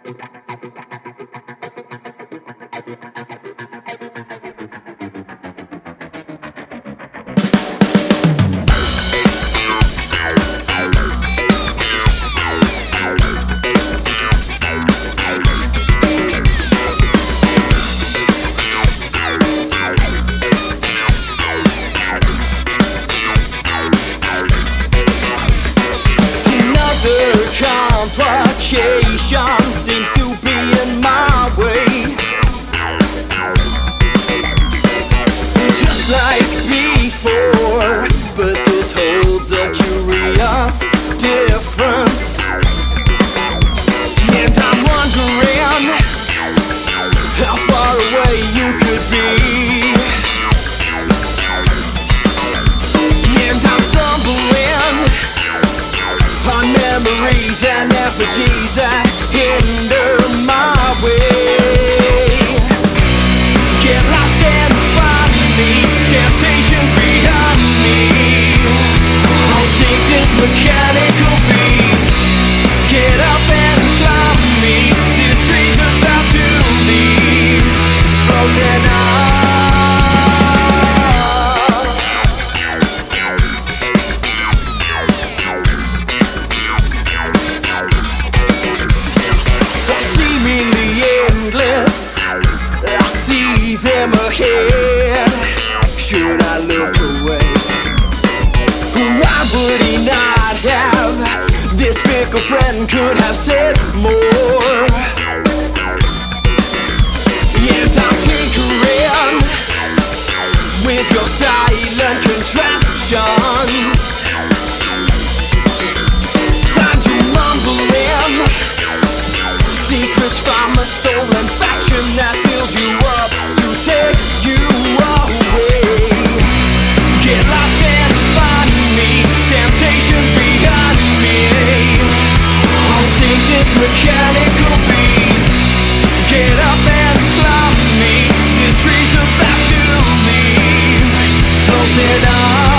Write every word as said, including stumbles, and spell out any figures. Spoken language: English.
Complication seems to be in my way, just like before, but this holds a curious difference. And I'm wondering how far away you could be, and I'm stumbling on memories and effigies that hinder my way. Get lost and find me, temptations behind me. I'll sink this mechanical beast. Get up and climb me, this tree's about to leave. Broken up. Them ahead. Should I look away? Why would he not have? This fickle friend could have said more. And I'm tinkering with your silent contraptions. Find you mumbling secrets from a stolen faction that builds you up to take you away. Get lost and find me, temptations behind me. I'll sink this mechanical beast. Get up and climb me, this tree's about to leave. Floating on.